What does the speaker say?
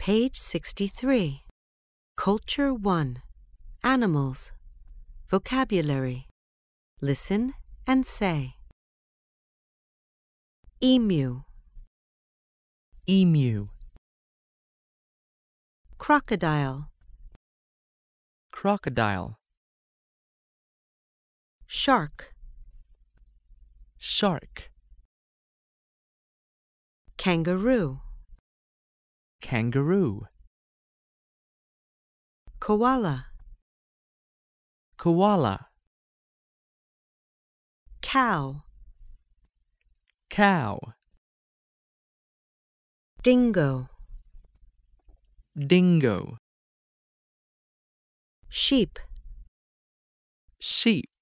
Page 63. Culture 1. Animals. Vocabulary. Listen and say. Emu. Emu. Crocodile. Crocodile. Shark. Shark. Kangaroo. Kangaroo. Koala. Koala. Cow. Cow. Dingo. Dingo. Sheep. Sheep.